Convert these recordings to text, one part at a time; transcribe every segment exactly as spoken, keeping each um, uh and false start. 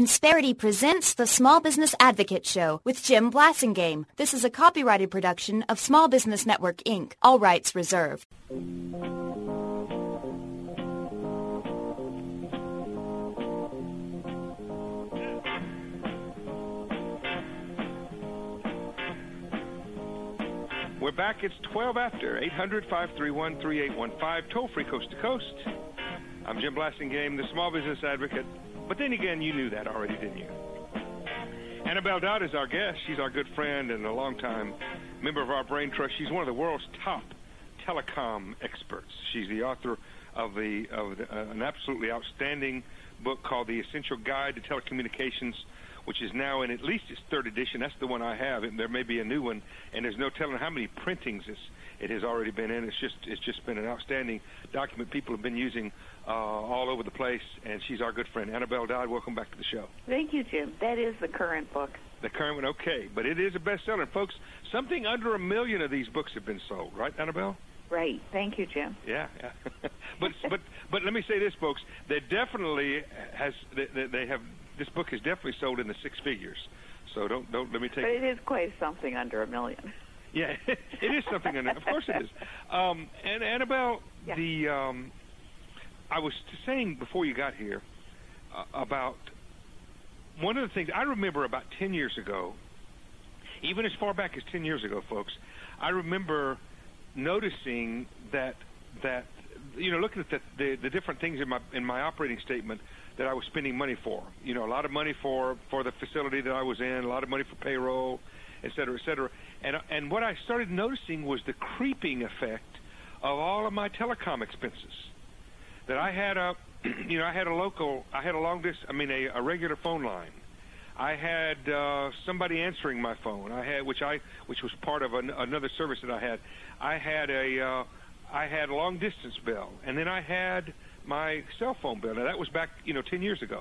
Insperity presents the Small Business Advocate Show with Jim Blasingame. This is a copyrighted production of Small Business Network, Incorporated. All rights reserved. We're back. It's twelve after. eight hundred, five three one, three eight one five. Toll-free coast to coast. I'm Jim Blasingame, the Small Business Advocate. But then again, you knew that already, didn't you? Annabelle Dodd is our guest. She's our good friend and a longtime member of our Brain Trust. She's one of the world's top telecom experts. She's the author of, the, of the, uh, an absolutely outstanding book called The Essential Guide to Telecommunications, which is now in at least its third edition. That's the one I have. There may be a new one, and there's no telling how many printings it's, it has already been in. It's just it's just been an outstanding document people have been using uh, all over the place, and she's our good friend. Annabelle Dodd, welcome back to the show. Thank you, Jim. That is the current book. The current one, okay. But it is a bestseller. Folks, something under a million of these books have been sold, right, Annabelle? Right. Thank you, Jim. Yeah, yeah. but but but let me say this, folks. They definitely has they, they have this book is definitely sold in the six figures. So don't don't let me take. But it is quite something under a million. Yeah, it is something under. Of course it is. Um, and Annabelle, yeah. the um, I was saying before you got here uh, about one of the things I remember about ten years ago, even as far back as ten years ago, folks. I remember noticing that that you know looking at the, the the different things in my in my operating statement that I was spending money for. You know, a lot of money for for the facility that I was in, a lot of money for payroll, et cetera, et cetera. And and what I started noticing was the creeping effect of all of my telecom expenses. That I had a you know I had a local I had a long distance I mean a, a regular phone line. I had uh, somebody answering my phone. I had which I which was part of an, another service that I had. I had a uh, I had a long distance bill, and then I had my cell phone bill. Now that was back you know ten years ago.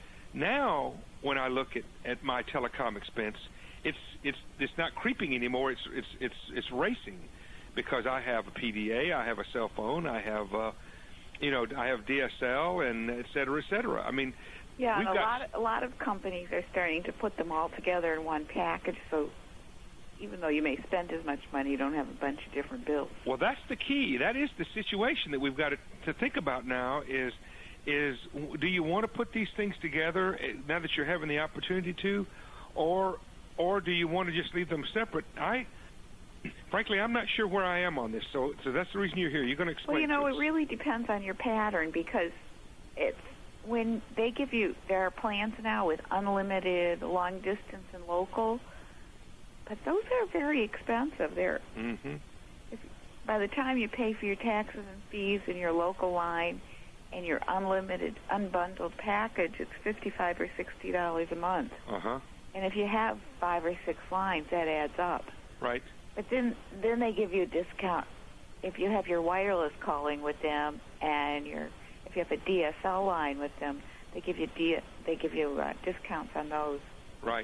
Now when I look at, at my telecom expense, it's it's it's not creeping anymore. It's it's it's it's racing because I have a P D A, I have a cell phone, I have uh, you know I have D S L and et cetera, et cetera. I mean. Yeah, We've and a got... lot of, a lot of companies are starting to put them all together in one package, so even though you may spend as much money, you don't have a bunch of different bills. Well, that's the key. That is the situation that we've got to, to think about now is, is do you want to put these things together now that you're having the opportunity to, or or do you want to just leave them separate? I, frankly, I'm not sure where I am on this, so so that's the reason you're here. You're going to explain Well, you know, this. It really depends on your pattern because it's when they give you, there are plans now with unlimited, long distance, and local, but those are very expensive. They're, mm-hmm. if, by the time you pay for your taxes and fees in your local line and your unlimited, unbundled package, it's fifty-five or sixty dollars a month. Uh-huh. And if you have five or six lines, that adds up. Right. But then, then they give you a discount if you have your wireless calling with them and your if you have a D S L line with them, they give you D, they give you uh, discounts on those. Right.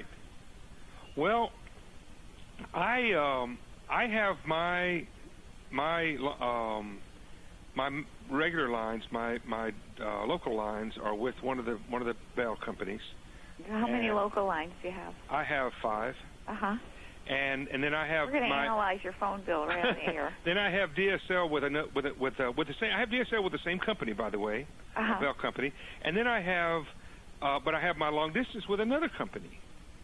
Well, I um, I have my my um, my regular lines, my my uh, local lines are with one of the one of the Bell companies. How many local lines do you have? I have five. Uh huh. And and then I have We're going to my, analyze your phone bill right on the air. Then I have D S L with a with a, with a, with the same. I have D S L with the same company, by the way, uh-huh. Bell company. And then I have, uh, but I have my long distance with another company.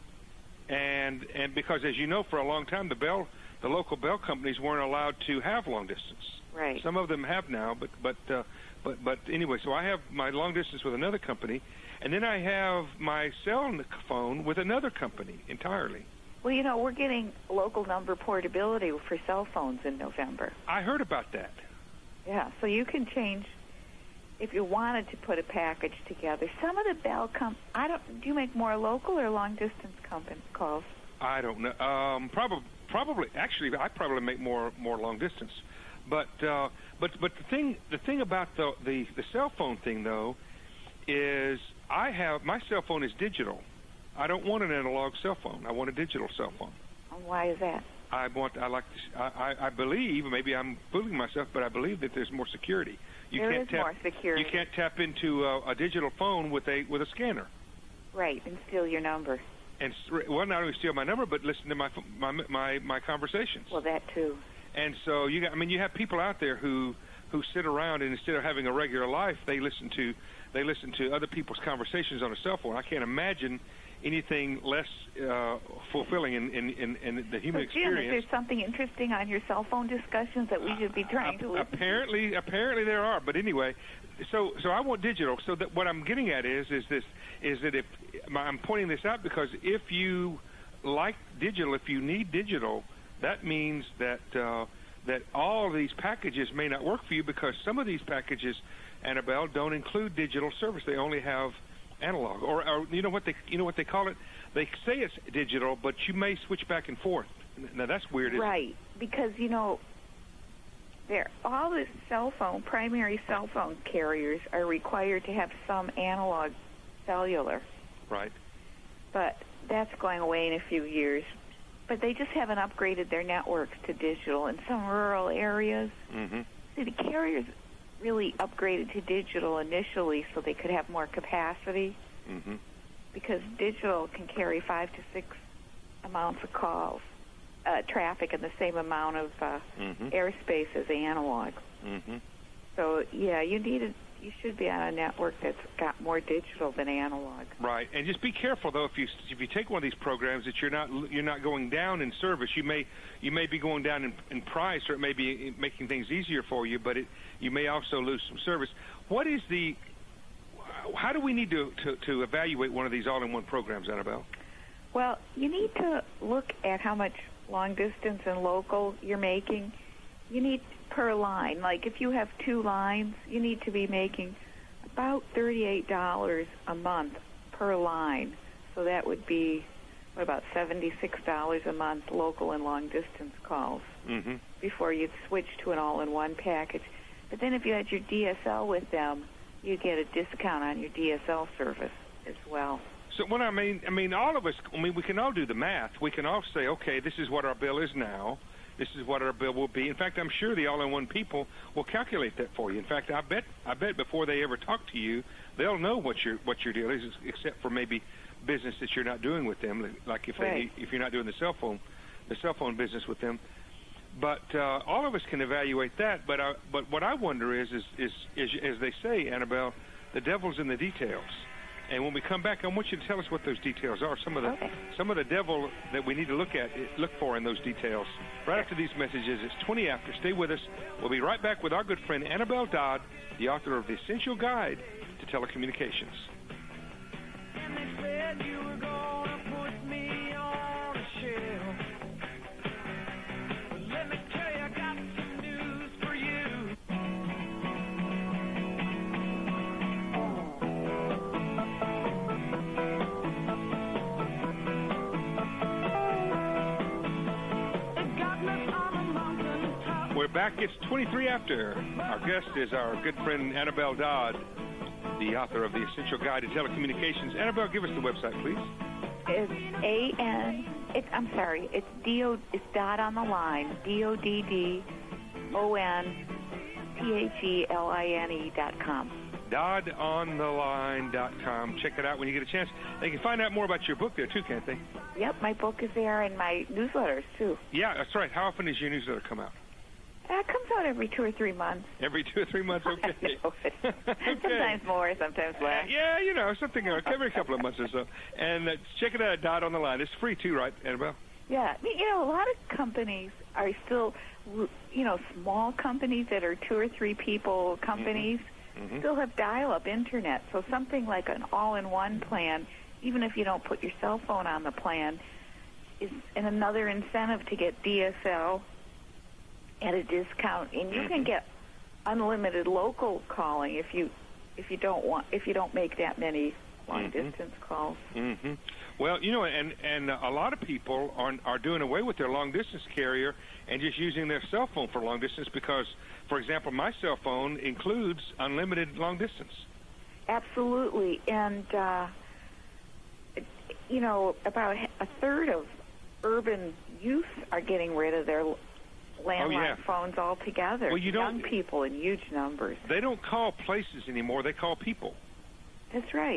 And and because as you know, for a long time the Bell, the local Bell companies weren't allowed to have long distance. Right. Some of them have now, but but uh, but but anyway, so I have my long distance with another company, and then I have my cell phone with another company entirely. Well, you know, we're getting local number portability for cell phones in November. I heard about that. Yeah, so you can change if you wanted to put a package together. Some of the Bell com I don't. Do you make more local or long distance company calls? I don't know. Um, probably, probably. Actually, I probably make more more long distance. But uh, but but the thing the thing about the, the the cell phone thing though is I have my cell phone is digital. I don't want an analog cell phone. I want a digital cell phone. And why is that? I want. I like. To, I, I believe. Maybe I'm fooling myself, but I believe that there's more security. You there can't is tap, more security. You can't tap into a, a digital phone with a with a scanner. Right, and steal your number. And well, not only steal my number, but listen to my my my, my conversations. Well, that too. And so you got, I mean, you have people out there who who sit around and instead of having a regular life, they listen to they listen to other people's conversations on a cell phone. I can't imagine anything less uh, fulfilling in, in, in, in the human so, Jim, experience. Is there something interesting on your cell phone discussions that we should be trying uh, to listen apparently, to? Apparently there are, but anyway, so so I want digital. So that what I'm getting at is is this is that if I'm pointing this out because if you like digital, if you need digital, that means that uh, that all of these packages may not work for you because some of these packages, Annabelle, don't include digital service. They only have analog, or, or you know what they you know what they call it. They say it's digital, but you may switch back and forth. Now that's weird, isn't right? It? Because you know, there all the cell phone primary cell phone carriers are required to have some analog cellular. Right. But that's going away in a few years. But they just haven't upgraded their networks to digital in some rural areas. Mm-hmm. See, the carriers really upgraded to digital initially so they could have more capacity mm-hmm. because digital can carry five to six amounts of calls, uh, traffic, and the same amount of uh, mm-hmm. airspace as analog. Mm-hmm. So, yeah, you need a, you should be on a network that's got more digital than analog. Right, and just be careful though. If you if you take one of these programs, that you're not you're not going down in service. You may you may be going down in, in price, or it may be making things easier for you, but it you may also lose some service. What is the? How do we need to to, to evaluate one of these all-in-one programs, Annabelle? Well, you need to look at how much long distance and local you're making. You need per line. Like if you have two lines, you need to be making about thirty-eight dollars a month per line. So that would be what, about seventy-six dollars a month local and long distance calls mm-hmm. before you'd switch to an all-in-one package. But then if you had your D S L with them, you get a discount on your D S L service as well. So what I mean, I mean, all of us, I mean, we can all do the math. We can all say, okay, this is what our bill is now. This is what our bill will be. In fact, I'm sure the all-in-one people will calculate that for you. In fact, I bet, I bet before they ever talk to you, they'll know what your what your deal is, except for maybe business that you're not doing with them, like if right. they if you're not doing the cell phone, the cell phone business with them. But uh, all of us can evaluate that. But I, but what I wonder is, is is is as they say, Annabelle, the devil's in the details. And when we come back, I want you to tell us what those details are. Some of the okay. some of the devil that we need to look at, look for in those details. Right after these messages, it's twenty after. Stay with us. We'll be right back with our good friend Annabelle Dodd, the author of The Essential Guide to Telecommunications. And they said you were gonna put me on a shelf. But let me tell you, I got some news for you. We're back. It's twenty-three after. Our guest is our good friend Annabelle Dodd, the author of The Essential Guide to Telecommunications. Annabelle, give us the website, please. It's A N. It's I'm sorry. It's D O. It's Dodd on the line. D O D D O N T H E L I N E dot com. Dodd on the line dot com. Check it out when you get a chance. They can find out more about your book there too, can't they? Yep, my book is there and my newsletters too. Yeah, that's right. How often does your newsletter come out? That comes out every two or three months. Every two or three months, okay. I know. Okay. Sometimes more, sometimes less. Yeah, you know, something uh, every couple of months or so. And uh, check it out at Dodd on the Line. It's free too, right, Annabelle? Yeah. You know, a lot of companies are still, you know, small companies that are two or three people companies mm-hmm. still have dial-up internet. So something like an all-in-one plan, even if you don't put your cell phone on the plan, is and another incentive to get D S L at a discount, and you can get unlimited local calling if you if you don't want if you don't make that many long mm-hmm. distance calls. Mm-hmm. Well, you know, and and a lot of people are are doing away with their long distance carrier and just using their cell phone for long distance because, for example, my cell phone includes unlimited long distance. Absolutely, and uh, you know, about a third of urban youth are getting rid of their landline oh, yeah. phones altogether. Well, you young don't, people in huge numbers. They don't call places anymore. They call people. That's right.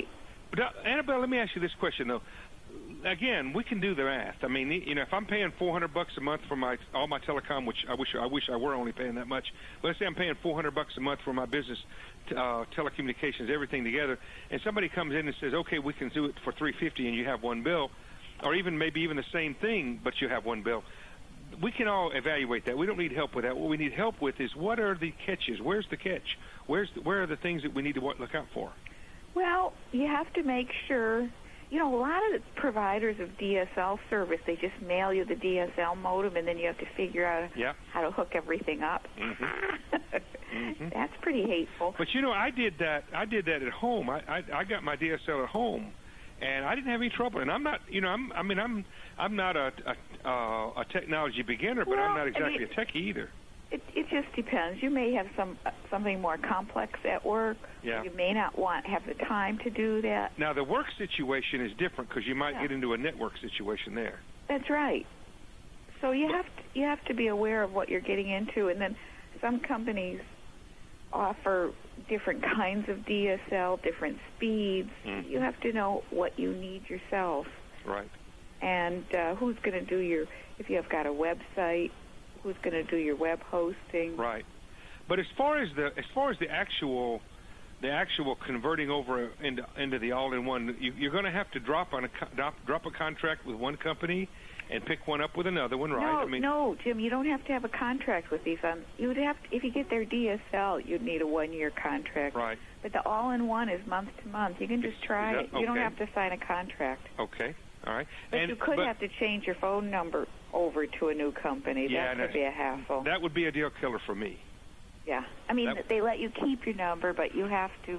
Now, Annabelle, let me ask you this question though. Again, we can do the math. I mean, you know, if I'm paying four hundred bucks a month for my all my telecom, which I wish I wish I were only paying that much. But let's say I'm paying four hundred bucks a month for my business, uh, telecommunications, everything together, and somebody comes in and says, "Okay, we can do it for three fifty, and you have one bill," or even maybe even the same thing, but you have one bill. We can all evaluate that. We don't need help with that. What we need help with is what are the catches? Where's the catch? Where's the, where are the things that we need to look out for? Well, you have to make sure. You know, a lot of the providers of D S L service, they just mail you the D S L modem, and then you have to figure out yeah. how to hook everything up. Mm-hmm. mm-hmm. That's pretty hateful. But you know, I did that. I did that at home. I, I I got my D S L at home, and I didn't have any trouble. And I'm not, you know, I'm I mean I'm I'm not a a, uh, a technology beginner, but well, I'm not exactly I mean, a techie either. It, it just depends. You may have some uh, something more complex at work. Yeah. You may not want have the time to do that. Now the work situation is different because you might yeah. get into a network situation there. That's right. So you have to, you have to be aware of what you're getting into, and then some companies offer different kinds of D S L, different speeds. Mm-hmm. You have to know what you need yourself. Right. And uh, who's going to do your, if you have got a website, who's going to do your web hosting. Right. But as far as the as far as the actual the actual converting over into into the all-in-one, you, you're going to have to drop on a drop, drop a contract with one company and pick one up with another one, right? No, I mean, no, Jim, you don't have to have a contract with these. Um, you would have to, if you get their D S L, you'd need a one-year contract. Right. But the all-in-one is month to month. You can just try that, it. You don't okay. have to sign a contract. Okay. All right. But and, you could but, have to change your phone number over to a new company. Yeah, that could be a hassle. That would be a deal killer for me. Yeah. I mean, that, they let you keep your number, but you have to.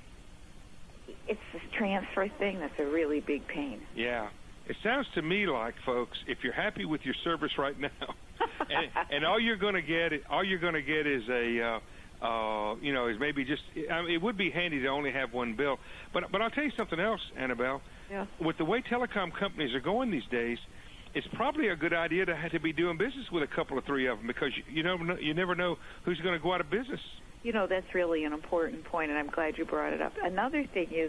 It's this transfer thing that's a really big pain. Yeah. It sounds to me like, folks, if you're happy with your service right now, and, and all you're going to get, all you're going to get is a, uh, uh, you know, is maybe just. I mean, it would be handy to only have one bill. But but I'll tell you something else, Annabelle. Yeah. With the way telecom companies are going these days, it's probably a good idea to have to be doing business with a couple or three of them because you, you never know, you never know who's going to go out of business. You know, that's really an important point, and I'm glad you brought it up. Another thing is,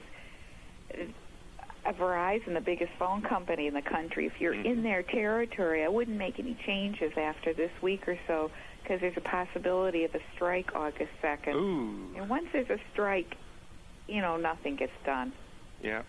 uh, Verizon, the biggest phone company in the country, if you're mm-hmm. in their territory, I wouldn't make any changes after this week or so because there's a possibility of a strike August second. Ooh. And once there's a strike, you know, nothing gets done. Yeah.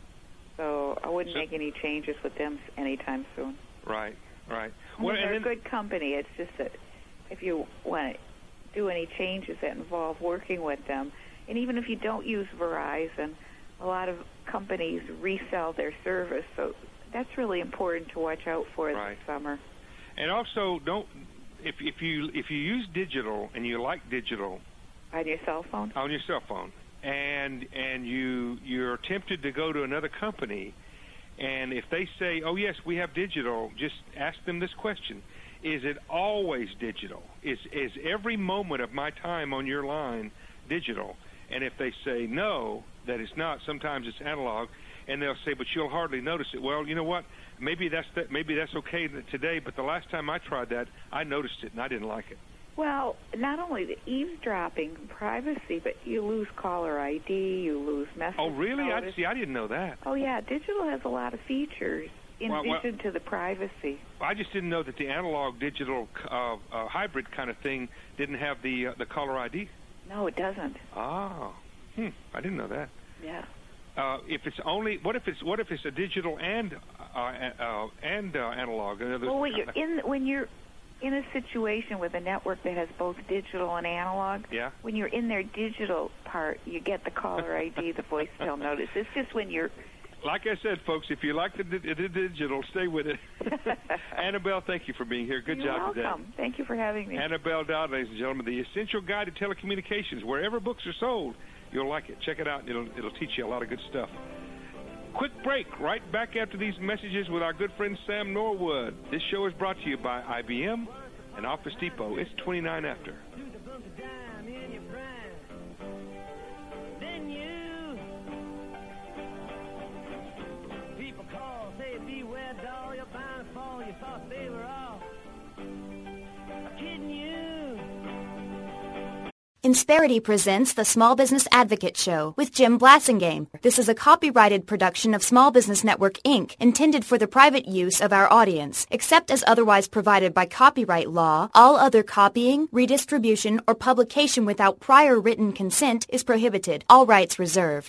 So I wouldn't so, make any changes with them anytime soon. Right, right. I mean, well, they're and a then, good company. It's just that if you want to do any changes that involve working with them, and even if you don't use Verizon, a lot of companies resell their service. So that's really important to watch out for right. this summer. And also, don't if if you if you use digital and you like digital on your cell phone, on your cell phone. And and you you're tempted to go to another company, and if they say, "Oh yes, we have digital," just ask them this question: is it always digital? Is is every moment of my time on your line digital? And if they say no, that it's not, sometimes it's analog, and they'll say, "But you'll hardly notice it." Well, you know what? Maybe that's that. Maybe that's okay today, but the last time I tried that, I noticed it and I didn't like it. Well, not only the eavesdropping, privacy, but you lose caller I D, you lose message Oh, really? notice. I see. I didn't know that. Oh, yeah. Digital has a lot of features in well, addition well, to the privacy. I just didn't know that the analog-digital uh, uh, hybrid kind of thing didn't have the uh, the caller I D. No, it doesn't. Ah, hmm. I didn't know that. Yeah. Uh, if it's only, what if it's what if it's a digital and uh, uh, and uh, analog? Well, when you're in when you're in a situation with a network that has both digital and analog, yeah. when you're in their digital part, you get the caller I D, the voicemail notice. It's just when you're... Like I said, folks, if you like the, the, the digital, stay with it. Annabelle, thank you for being here. Good You're job welcome. today. Thank you for having me. Annabelle Dowd, ladies and gentlemen, the Essential Guide to Telecommunications. Wherever books are sold, you'll like it. Check it out. It'll, it'll teach you a lot of good stuff. Quick break, right back after these messages with our good friend Sam Norwood. This show is brought to you by I B M and Office Depot. It's twenty-nine after. People call, say beware doll, you're bound to fall, you thought they were all kidding you. Insperity presents the Small Business Advocate Show with Jim Blasingame. This is a copyrighted production of Small Business Network, Incorporated, intended for the private use of our audience. Except as otherwise provided by copyright law, all other copying, redistribution, or publication without prior written consent is prohibited. All rights reserved.